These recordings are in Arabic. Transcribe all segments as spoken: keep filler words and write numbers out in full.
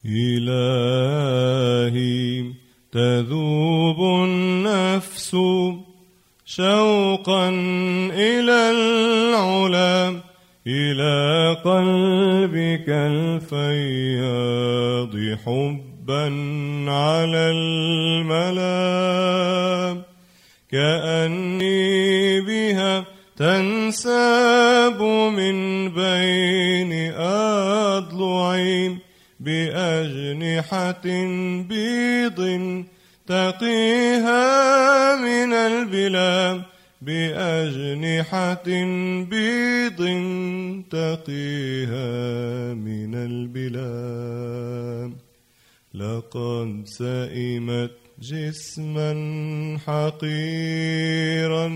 إلهي تذوب النفس شوقا إلى العلا، إلى قلبك الفياض حبا على الملا، كأني بها تنساب من بين أضلعي بأجنحة بيض تقيها من البلا، بأجنحة بيض تقيها من البلا. لقد سئمت جسما حقيرا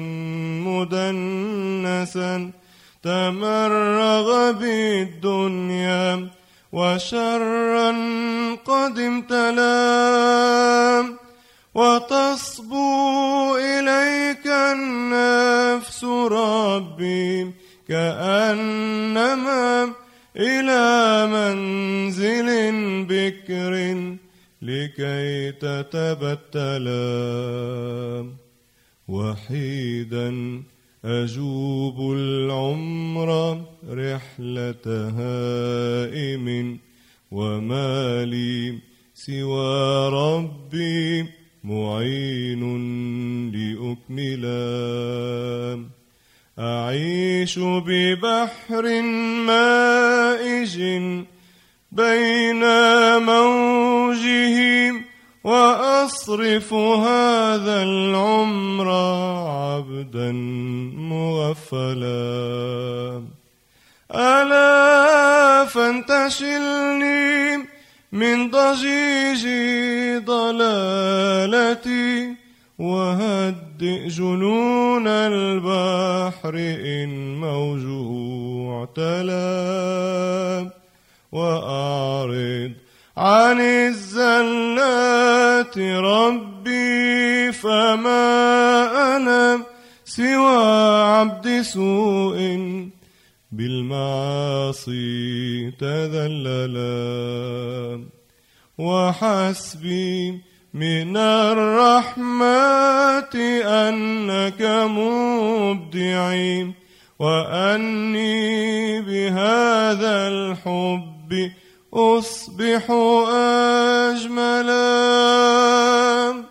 مدنسا، تمرغ بالدنيا وشرا قد امتلا، وتصبو إليك النفس ربي كأنما إلى منزل بكر لكي تتبتلا. وحيدا أجوب العمر رحلة هائم، وما لي سوى ربي معين لأكملا. أعيش ببحر مائج بين موجه، وأصرف هذا العمر عبدا مغفلا. ألا فانتشلني من ضجيج ضلالتي، وهدئ جنون البحر إن موجه اعتلى، وأعرض عن الزلات ربي، فما أنا سوى عبد سوء بالمعاصي تذللا. وحسبي من الرحمات أنك مبدعي، وأني بهذا الحب أصبح أجملا.